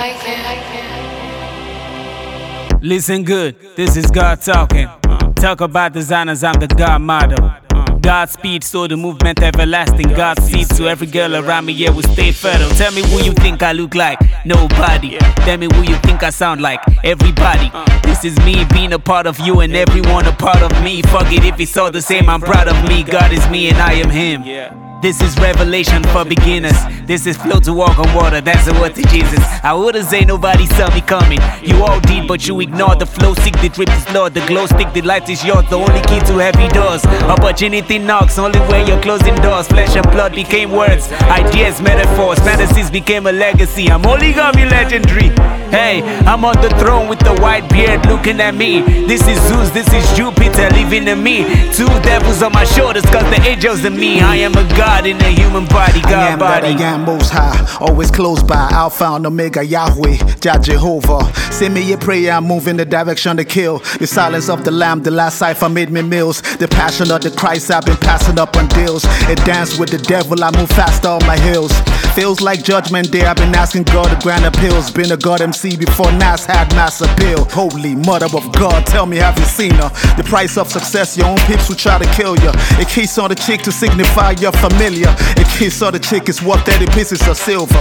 Listen good, this is God talking. Talk about designers, I'm the God model. Godspeed, so the movement everlasting. Godspeed to every girl around me, yeah, we stay fertile. Tell me who you think I look like, nobody. Tell me who you think I sound like, everybody. This is me being a part of you and everyone a part of me. Fuck it if it's all the same, I'm proud of me. God is me and I am him. This is revelation for beginners. This is flow to walk on water, that's the word to Jesus. I wouldn't say nobody saw me coming. You all did, but you ignored the flow. Seek the drip is Lord, the glow stick, the light is yours. The only key to heavy doors. Opportunity knocks, only when you're closing doors. Flesh and blood became words, ideas, metaphors. Fantasies became a legacy. I'm only gonna be legendary. Hey, I'm on the throne with the white beard looking at me. This is Zeus, this is Jupiter living in me. Two devils on my shoulders, cause the angels in me. I am a God in a human body, God body. I am most high, always close by. Alpha and Omega, Yahweh, Jah Jehovah. Send me a prayer, I move in the direction to kill. The silence of the lamb, the last cipher made me mills. The passion of the Christ I've been passing up on deals. It dance with the devil, I move faster on my hills. Feels like judgment day, I've been asking God to grant appeals. Been a God MC before Nas had mass appeal. Holy mother of God, tell me have you seen her? The price of success, your own peeps will try to kill you. A kiss on the cheek to signify you're familiar. A kiss on the cheek is worth 30 pieces of silver.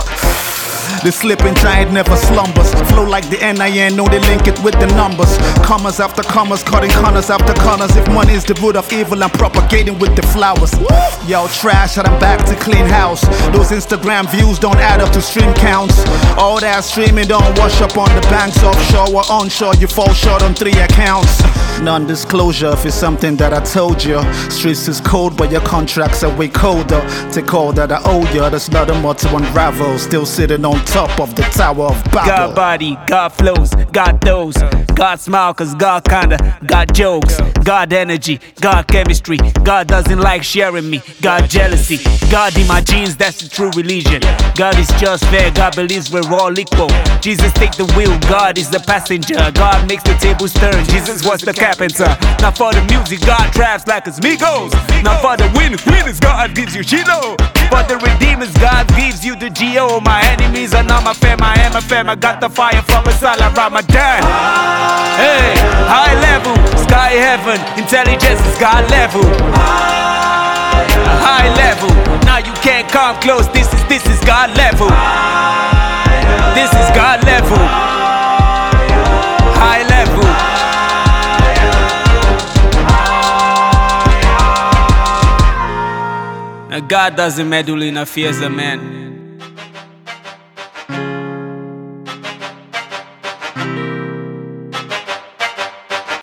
The slipping giant never slumbers. Flow like the NIN, know they link it with the numbers. Commas after commas, cutting corners after corners. If money is the root of evil, I'm propagating with the flowers. Yo, trash, and I'm back to clean house. Those Instagram views don't add up to stream counts. All that streaming don't wash up on the banks. Offshore or onshore, you fall short on 3 accounts. Non-disclosure if it's something that I told you. Streets is cold, but your contracts are way colder. Take all that I owe you, there's nothing more to unravel. Still sitting on top of the Tower of Babel. God body, God flows, God those. God smile cause God kinda got jokes. God energy, God chemistry. God doesn't like sharing me. God jealousy, God in my genes, that's the true religion. God is just fair, God believes we're all equal. Jesus take the wheel, God is the passenger. God makes the tables turn, Jesus was the carpenter. Not for the music, God traps like it's Migos. Not for the winners, God gives you Chilo. For the redeemers, God gives you the G.O. My enemies are not my fam, I am a fam. I got the fire from a Salah Ramadan. Hey, high level, sky heaven. Intelligence is God level. High level, now you can't come close. This is God level. This is God level. High level. Now God doesn't meddle in affairs of man.